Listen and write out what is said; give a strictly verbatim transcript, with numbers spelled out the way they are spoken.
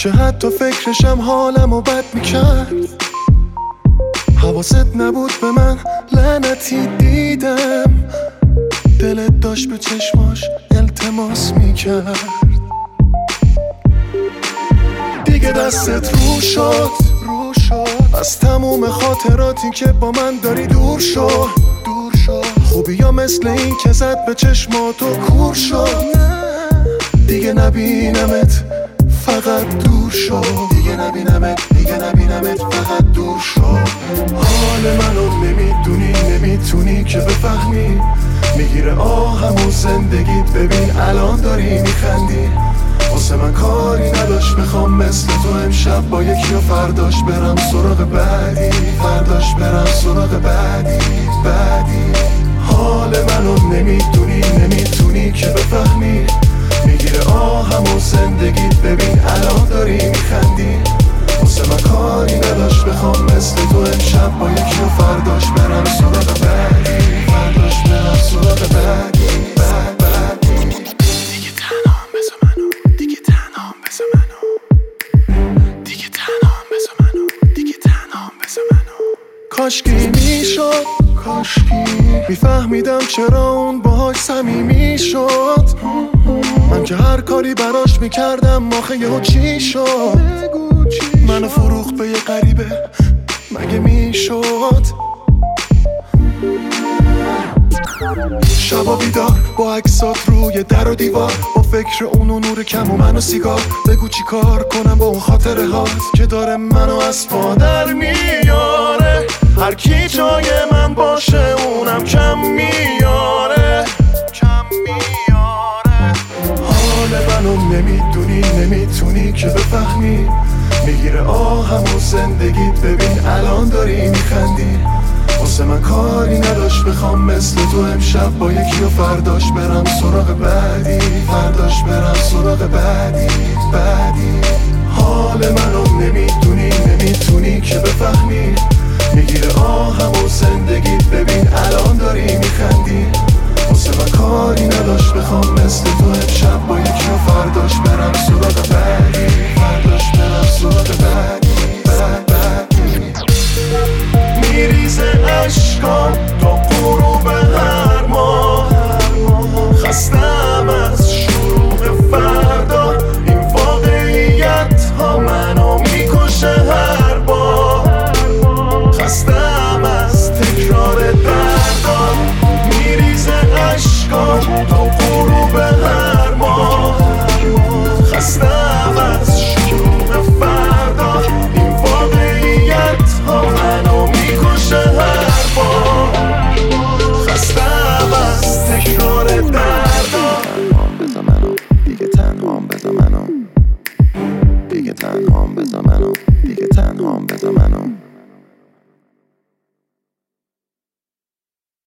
که حتی فکرشم حالمو بد میکرد. حواست نبود به من، لعنتی دیدم دلت داشت به چشماش التماس میکرد. دیگه دستت رو شد رو شد از تموم خاطراتی که با من داری دور شد دور شد. خوبی یا مثل این که زد به چشماتو کور شد. دیگه نبینمت فقط دور شد. دیگه نبینمت دیگه نبینمت فقط دور شد. حال منو نمیدونی نمیتونی که بفهمی. میگیره آهم و زندگیت، ببین الان داری میخندی. واسه من کاری نداشت بخوام مثل تو امشب با یکی و فرداش برم سراغ بعدی. فرداش برم سراغ بعدی بعدی. حال منو نمیدونی نمیتونی که بفهمی. میگیره آهم و زندگیت، ببین الان داری میخندی. واسه من کاری نداشت بخوام مثل تو امشب با یکی و فرداش برم سراغ بعدی. فرداش برم سراغ بعدی بعد بعدی. دیگه تنهام بذار منو، دیگه تنهام بذار منو، دیگه تنهام بذار منو، دیگه تنهام بذار منو. کاشکی میشد کاشکی میفهمیدم چرا اون باهاش صمیمی شد. من که هر کاری براش میکردم آخه یهو چی شد؟ منو فروخت به یه غریبه، مگه میشد؟ شبا بیدار با عکسات روی در و دیوار، با فکر اون و نور کم و من و سیگار. بگو چی کار کنم با اون خاطره هات که داره منو از پا در میاره. هر کی جای من باشه اونم کم میاره کم میاره. حال منو نمیدونی نمیتونی که بفهمی. میگیره آهم و زندگیت، ببین الان داری میخندی. واسه من کاری نداشت بخوام مثل تو امشب با یکی و فرداش برم سراغ بعدی. فرداش برم سراغ بعدی